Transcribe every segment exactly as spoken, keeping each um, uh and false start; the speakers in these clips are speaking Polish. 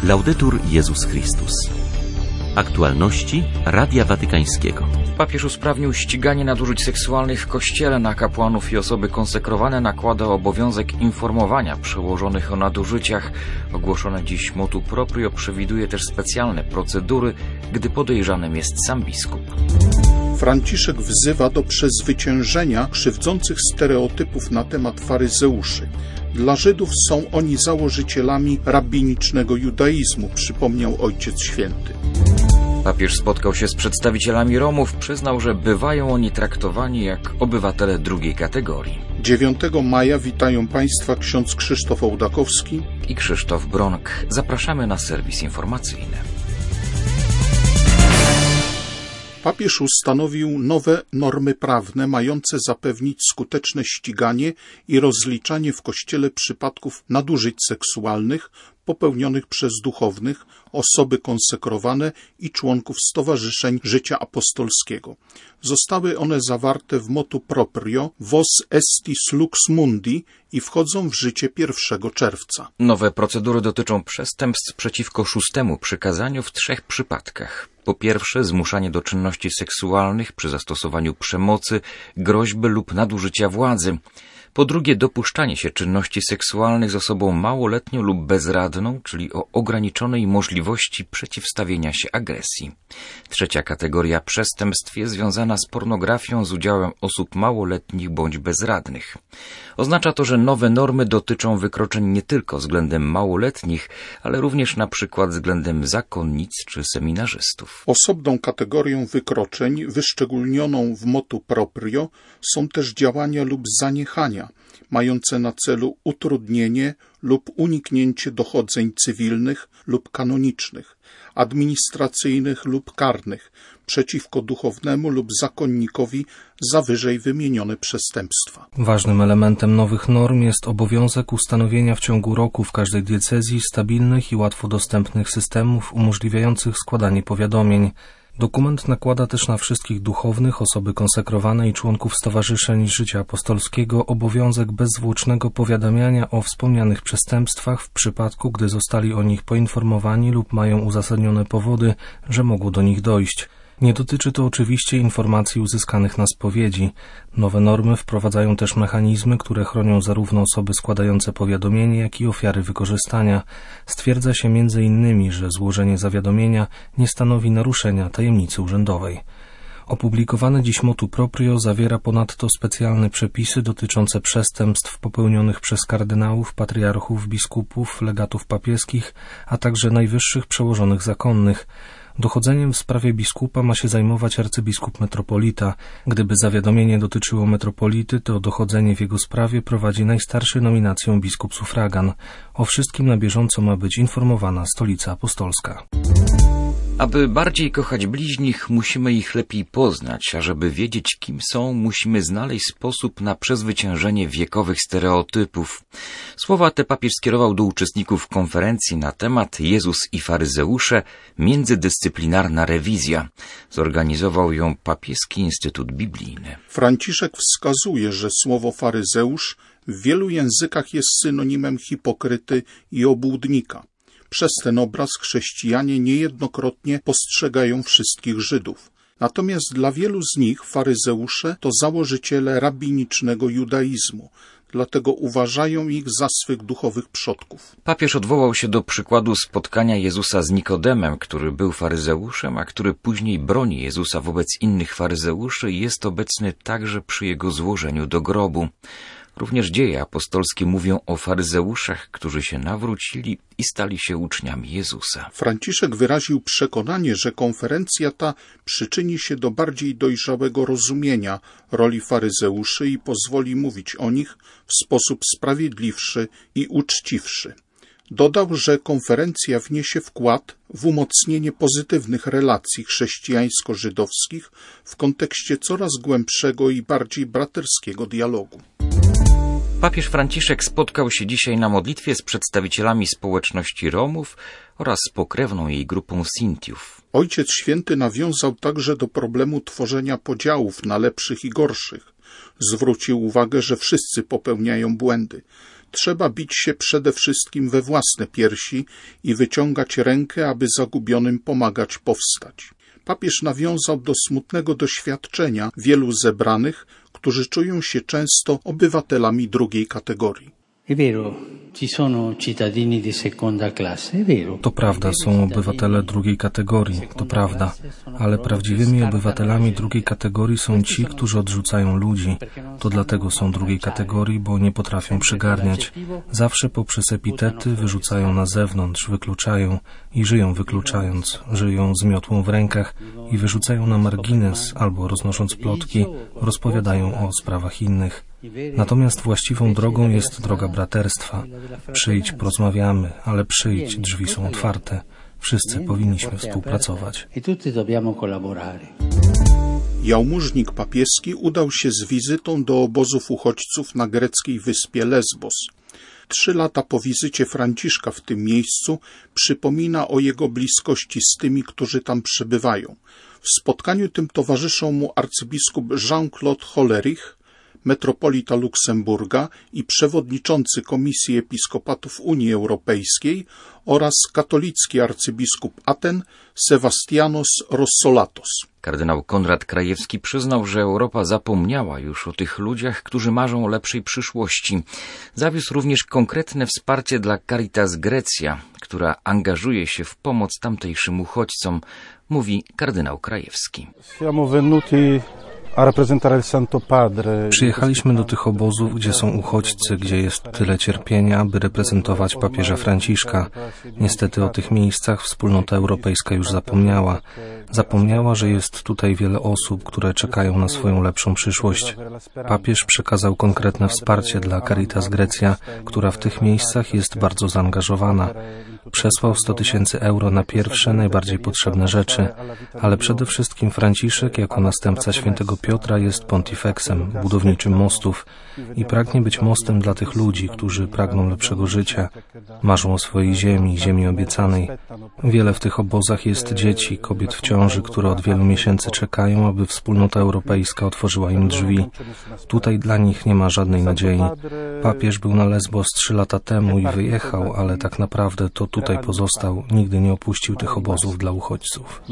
Laudetur Jezus Chrystus. Aktualności Radia Watykańskiego. Papież usprawnił ściganie nadużyć seksualnych w Kościele. Na kapłanów i osoby konsekrowane nakłada obowiązek informowania przełożonych o nadużyciach. Ogłoszone dziś motu proprio przewiduje też specjalne procedury, gdy podejrzanym jest sam biskup. Franciszek wzywa do przezwyciężenia krzywdzących stereotypów na temat faryzeuszy. Dla Żydów są oni założycielami rabinicznego judaizmu, przypomniał Ojciec Święty. Papież spotkał się z przedstawicielami Romów, przyznał, że bywają oni traktowani jak obywatele drugiej kategorii. dziewiątego maja witają Państwa ksiądz Krzysztof Ołdakowski i Krzysztof Bronk. Zapraszamy na serwis informacyjny. Papież ustanowił nowe normy prawne mające zapewnić skuteczne ściganie i rozliczanie w Kościele przypadków nadużyć seksualnych popełnionych przez duchownych, osoby konsekrowane i członków stowarzyszeń życia apostolskiego. Zostały one zawarte w motu proprio Vos estis lux mundi i wchodzą w życie pierwszego czerwca. Nowe procedury dotyczą przestępstw przeciwko szóstemu przykazaniu w trzech przypadkach. Po pierwsze, zmuszanie do czynności seksualnych przy zastosowaniu przemocy, groźby lub nadużycia władzy. Po drugie, dopuszczanie się czynności seksualnych z osobą małoletnią lub bezradną, czyli o ograniczonej możliwości przeciwstawienia się agresji. Trzecia kategoria przestępstw jest związana z pornografią z udziałem osób małoletnich bądź bezradnych. Oznacza to, że nowe normy dotyczą wykroczeń nie tylko względem małoletnich, ale również na przykład względem zakonnic czy seminarzystów. Osobną kategorią wykroczeń wyszczególnioną w motu proprio są też działania lub zaniechania, mające na celu utrudnienie lub uniknięcie dochodzeń cywilnych lub kanonicznych, administracyjnych lub karnych przeciwko duchownemu lub zakonnikowi za wyżej wymienione przestępstwa. Ważnym elementem nowych norm jest obowiązek ustanowienia w ciągu roku w każdej diecezji stabilnych i łatwo dostępnych systemów umożliwiających składanie powiadomień. Dokument nakłada też na wszystkich duchownych, osoby konsekrowane i członków stowarzyszeń życia apostolskiego obowiązek bezzwłocznego powiadamiania o wspomnianych przestępstwach w przypadku, gdy zostali o nich poinformowani lub mają uzasadnione powody, że mogło do nich dojść. Nie dotyczy to oczywiście informacji uzyskanych na spowiedzi. Nowe normy wprowadzają też mechanizmy, które chronią zarówno osoby składające powiadomienie, jak i ofiary wykorzystania. Stwierdza się między innymi, że złożenie zawiadomienia nie stanowi naruszenia tajemnicy urzędowej. Opublikowane dziś motu proprio zawiera ponadto specjalne przepisy dotyczące przestępstw popełnionych przez kardynałów, patriarchów, biskupów, legatów papieskich, a także najwyższych przełożonych zakonnych. Dochodzeniem w sprawie biskupa ma się zajmować arcybiskup metropolita. Gdyby zawiadomienie dotyczyło metropolity, to dochodzenie w jego sprawie prowadzi najstarszy nominacją biskup sufragan. O wszystkim na bieżąco ma być informowana Stolica Apostolska. Aby bardziej kochać bliźnich, musimy ich lepiej poznać, a żeby wiedzieć, kim są, musimy znaleźć sposób na przezwyciężenie wiekowych stereotypów. Słowa te papież skierował do uczestników konferencji na temat Jezus i faryzeusze – międzydyscyplinarna rewizja. Zorganizował ją Papieski Instytut Biblijny. Franciszek wskazuje, że słowo faryzeusz w wielu językach jest synonimem hipokryty i obłudnika. Przez ten obraz chrześcijanie niejednokrotnie postrzegają wszystkich Żydów. Natomiast dla wielu z nich faryzeusze to założyciele rabinicznego judaizmu, dlatego uważają ich za swych duchowych przodków. Papież odwołał się do przykładu spotkania Jezusa z Nikodemem, który był faryzeuszem, a który później broni Jezusa wobec innych faryzeuszy i jest obecny także przy jego złożeniu do grobu. Również dzieje apostolskie mówią o faryzeuszach, którzy się nawrócili i stali się uczniami Jezusa. Franciszek wyraził przekonanie, że konferencja ta przyczyni się do bardziej dojrzałego rozumienia roli faryzeuszy i pozwoli mówić o nich w sposób sprawiedliwszy i uczciwszy. Dodał, że konferencja wniesie wkład w umocnienie pozytywnych relacji chrześcijańsko-żydowskich w kontekście coraz głębszego i bardziej braterskiego dialogu. Papież Franciszek spotkał się dzisiaj na modlitwie z przedstawicielami społeczności Romów oraz z pokrewną jej grupą Sintiów. Ojciec Święty nawiązał także do problemu tworzenia podziałów na lepszych i gorszych. Zwrócił uwagę, że wszyscy popełniają błędy. Trzeba bić się przede wszystkim we własne piersi i wyciągać rękę, aby zagubionym pomagać powstać. Papież nawiązał do smutnego doświadczenia wielu zebranych, którzy czują się często obywatelami drugiej kategorii. To prawda, są obywatele drugiej kategorii, to prawda, ale prawdziwymi obywatelami drugiej kategorii są ci, którzy odrzucają ludzi. To dlatego są drugiej kategorii, bo nie potrafią przygarniać. Zawsze poprzez epitety wyrzucają na zewnątrz, wykluczają i żyją wykluczając, żyją z miotłą w rękach i wyrzucają na margines albo roznosząc plotki, rozpowiadają o sprawach innych. Natomiast właściwą drogą jest droga braterstwa. Przyjdź, porozmawiamy, ale przyjdź, drzwi są otwarte. Wszyscy powinniśmy współpracować. Jałmużnik papieski udał się z wizytą do obozów uchodźców na greckiej wyspie Lesbos. Trzy lata po wizycie Franciszka w tym miejscu przypomina o jego bliskości z tymi, którzy tam przebywają. W spotkaniu tym towarzyszą mu arcybiskup Jean-Claude Hollerich, metropolita Luksemburga i przewodniczący Komisji Episkopatów Unii Europejskiej oraz katolicki arcybiskup Aten Sebastianos Rossolatos. Kardynał Konrad Krajewski przyznał, że Europa zapomniała już o tych ludziach, którzy marzą o lepszej przyszłości. Zawiózł również konkretne wsparcie dla Caritas Grecja, która angażuje się w pomoc tamtejszym uchodźcom, mówi kardynał Krajewski. Przyjechaliśmy do tych obozów, gdzie są uchodźcy, gdzie jest tyle cierpienia, by reprezentować papieża Franciszka. Niestety o tych miejscach wspólnota europejska już zapomniała. Zapomniała, że jest tutaj wiele osób, które czekają na swoją lepszą przyszłość. Papież przekazał konkretne wsparcie dla Caritas Grecja, która w tych miejscach jest bardzo zaangażowana. Przesłał sto tysięcy euro na pierwsze, najbardziej potrzebne rzeczy, ale przede wszystkim Franciszek jako następca świętego Piotra jest pontifexem, budowniczym mostów i pragnie być mostem dla tych ludzi, którzy pragną lepszego życia, marzą o swojej ziemi, ziemi obiecanej. Wiele w tych obozach jest dzieci, kobiet w ciąży, które od wielu miesięcy czekają, aby wspólnota europejska otworzyła im drzwi. Tutaj dla nich nie ma żadnej nadziei. Papież był na Lesbos trzy lata temu i wyjechał, ale tak naprawdę to tutaj pozostał, nigdy nie opuścił tych obozów dla uchodźców.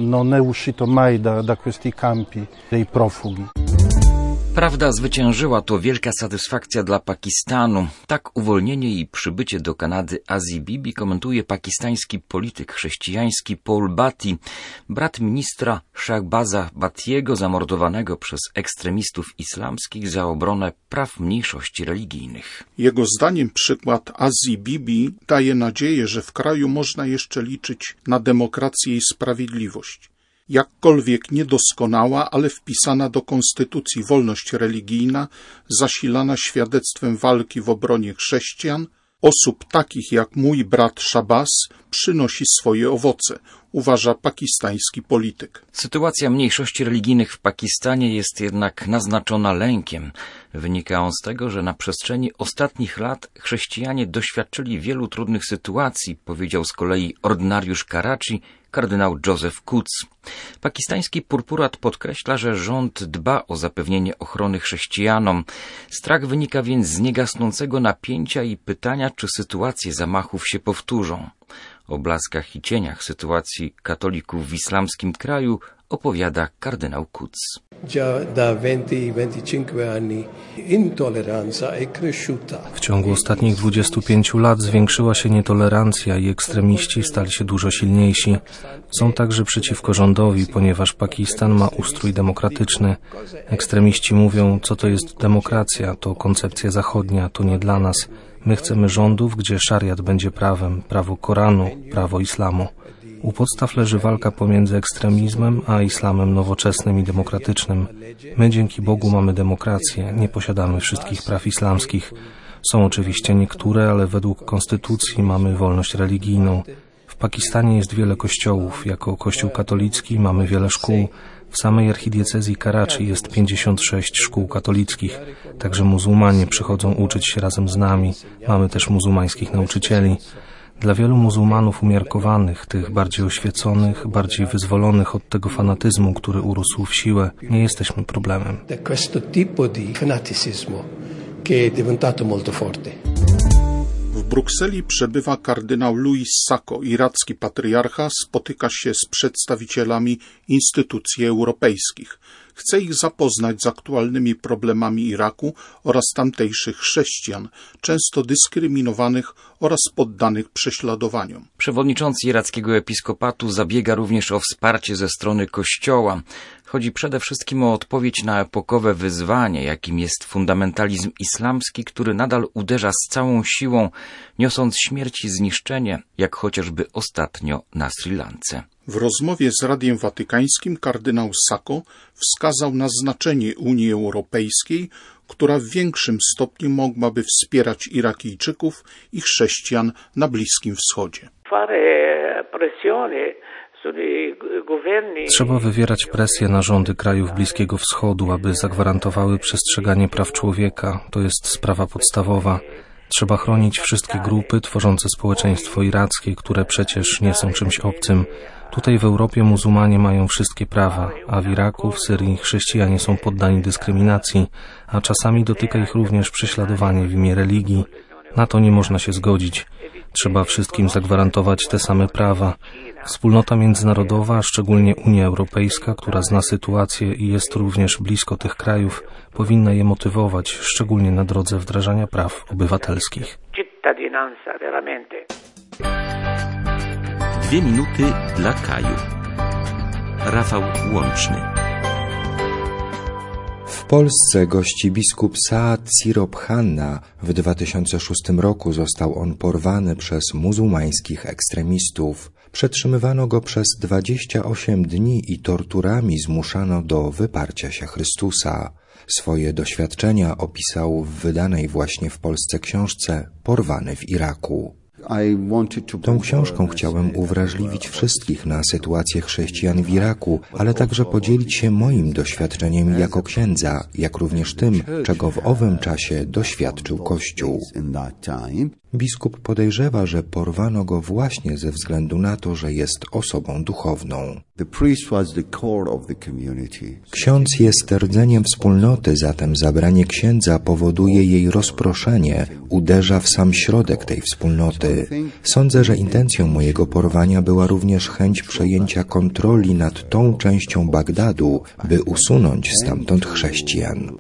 Prawda zwyciężyła, to wielka satysfakcja dla Pakistanu. Tak uwolnienie i przybycie do Kanady Azii Bibi komentuje pakistański polityk chrześcijański Paul Bhatti, brat ministra Shahbaza Bhattiego, zamordowanego przez ekstremistów islamskich za obronę praw mniejszości religijnych. Jego zdaniem przykład Azji Bibi daje nadzieję, że w kraju można jeszcze liczyć na demokrację i sprawiedliwość. Jakkolwiek niedoskonała, ale wpisana do konstytucji wolność religijna, zasilana świadectwem walki w obronie chrześcijan, osób takich jak mój brat Shahbaz przynosi swoje owoce, uważa pakistański polityk. Sytuacja mniejszości religijnych w Pakistanie jest jednak naznaczona lękiem. Wynika on z tego, że na przestrzeni ostatnich lat chrześcijanie doświadczyli wielu trudnych sytuacji, powiedział z kolei ordynariusz Karachi, kardynał Joseph Quds. Pakistański purpurat podkreśla, że rząd dba o zapewnienie ochrony chrześcijanom. Strach wynika więc z niegasnącego napięcia i pytania, czy sytuacje zamachów się powtórzą. O blaskach i cieniach sytuacji katolików w islamskim kraju opowiada kardynał Quds. W ciągu ostatnich dwudziestu pięciu lat zwiększyła się nietolerancja i ekstremiści stali się dużo silniejsi. Są także przeciwko rządowi, ponieważ Pakistan ma ustrój demokratyczny. Ekstremiści mówią, co to jest demokracja, to koncepcja zachodnia, to nie dla nas. My chcemy rządów, gdzie szariat będzie prawem, prawo Koranu, prawo islamu. U podstaw leży walka pomiędzy ekstremizmem a islamem nowoczesnym i demokratycznym. My dzięki Bogu mamy demokrację, nie posiadamy wszystkich praw islamskich. Są oczywiście niektóre, ale według konstytucji mamy wolność religijną. W Pakistanie jest wiele kościołów. Jako kościół katolicki mamy wiele szkół. W samej archidiecezji Karachi jest pięćdziesiąt sześć szkół katolickich, także muzułmanie przychodzą uczyć się razem z nami. Mamy też muzułmańskich nauczycieli. Dla wielu muzułmanów umiarkowanych, tych bardziej oświeconych, bardziej wyzwolonych od tego fanatyzmu, który urósł w siłę, nie jesteśmy problemem. Brukseli przebywa kardynał Louis Sacco, iracki patriarcha, spotyka się z przedstawicielami instytucji europejskich. Chce ich zapoznać z aktualnymi problemami Iraku oraz tamtejszych chrześcijan, często dyskryminowanych oraz poddanych prześladowaniom. Przewodniczący irackiego episkopatu zabiega również o wsparcie ze strony Kościoła. Chodzi przede wszystkim o odpowiedź na epokowe wyzwanie, jakim jest fundamentalizm islamski, który nadal uderza z całą siłą, niosąc śmierć i zniszczenie, jak chociażby ostatnio na Sri Lance. W rozmowie z Radiem Watykańskim kardynał Sacco wskazał na znaczenie Unii Europejskiej, która w większym stopniu mogłaby wspierać Irakijczyków i chrześcijan na Bliskim Wschodzie. Trzeba wywierać presję na rządy krajów Bliskiego Wschodu, aby zagwarantowały przestrzeganie praw człowieka. To jest sprawa podstawowa. Trzeba chronić wszystkie grupy tworzące społeczeństwo irackie, które przecież nie są czymś obcym. Tutaj w Europie muzułmanie mają wszystkie prawa, a w Iraku, w Syrii chrześcijanie są poddani dyskryminacji, a czasami dotyka ich również prześladowanie w imię religii. Na to nie można się zgodzić. Trzeba wszystkim zagwarantować te same prawa. Wspólnota międzynarodowa, a szczególnie Unia Europejska, która zna sytuację i jest również blisko tych krajów, powinna je motywować, szczególnie na drodze wdrażania praw obywatelskich. Dwie minuty dla Kaju. Rafał Łączny. W Polsce gości biskup Saad Sirop Hanna. W dwa tysiące szóstym roku został on porwany przez muzułmańskich ekstremistów. Przetrzymywano go przez dwadzieścia osiem dni i torturami zmuszano do wyparcia się Chrystusa. Swoje doświadczenia opisał w wydanej właśnie w Polsce książce Porwany w Iraku. Tą książką chciałem uwrażliwić wszystkich na sytuację chrześcijan w Iraku, ale także podzielić się moim doświadczeniem jako księdza, jak również tym, czego w owym czasie doświadczył Kościół. Biskup podejrzewa, że porwano go właśnie ze względu na to, że jest osobą duchowną. Ksiądz jest rdzeniem wspólnoty, zatem zabranie księdza powoduje jej rozproszenie, uderza w sam środek tej wspólnoty. Sądzę, że intencją mojego porwania była również chęć przejęcia kontroli nad tą częścią Bagdadu, by usunąć stamtąd chrześcijan.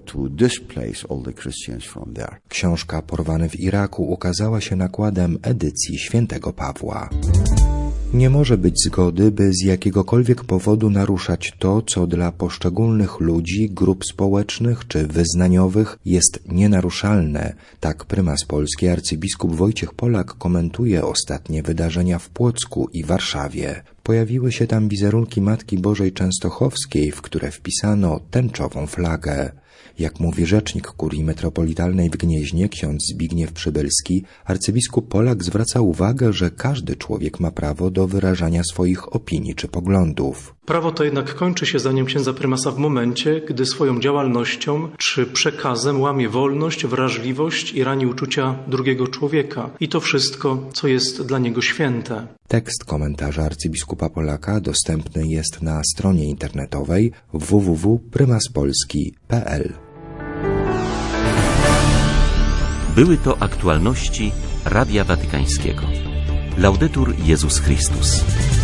Książka Porwany w Iraku ukazała się nakładem edycji Świętego Pawła. Nie może być zgody, by z jakiegokolwiek powodu naruszać to, co dla poszczególnych ludzi, grup społecznych czy wyznaniowych jest nienaruszalne. Tak prymas Polski arcybiskup Wojciech Polak komentuje ostatnie wydarzenia w Płocku i Warszawie. Pojawiły się tam wizerunki Matki Bożej Częstochowskiej, w które wpisano tęczową flagę. Jak mówi rzecznik Kurii Metropolitalnej w Gnieźnie, ksiądz Zbigniew Przybylski, arcybiskup Polak zwraca uwagę, że każdy człowiek ma prawo do wyrażania swoich opinii czy poglądów. Prawo to jednak kończy się zdaniem księdza prymasa w momencie, gdy swoją działalnością czy przekazem łamie wolność, wrażliwość i rani uczucia drugiego człowieka i to wszystko, co jest dla niego święte. Tekst komentarza arcybiskupa Polaka dostępny jest na stronie internetowej w w w kropka prymaspolski kropka p l. Były to aktualności Radia Watykańskiego. Laudetur Jezus Chrystus.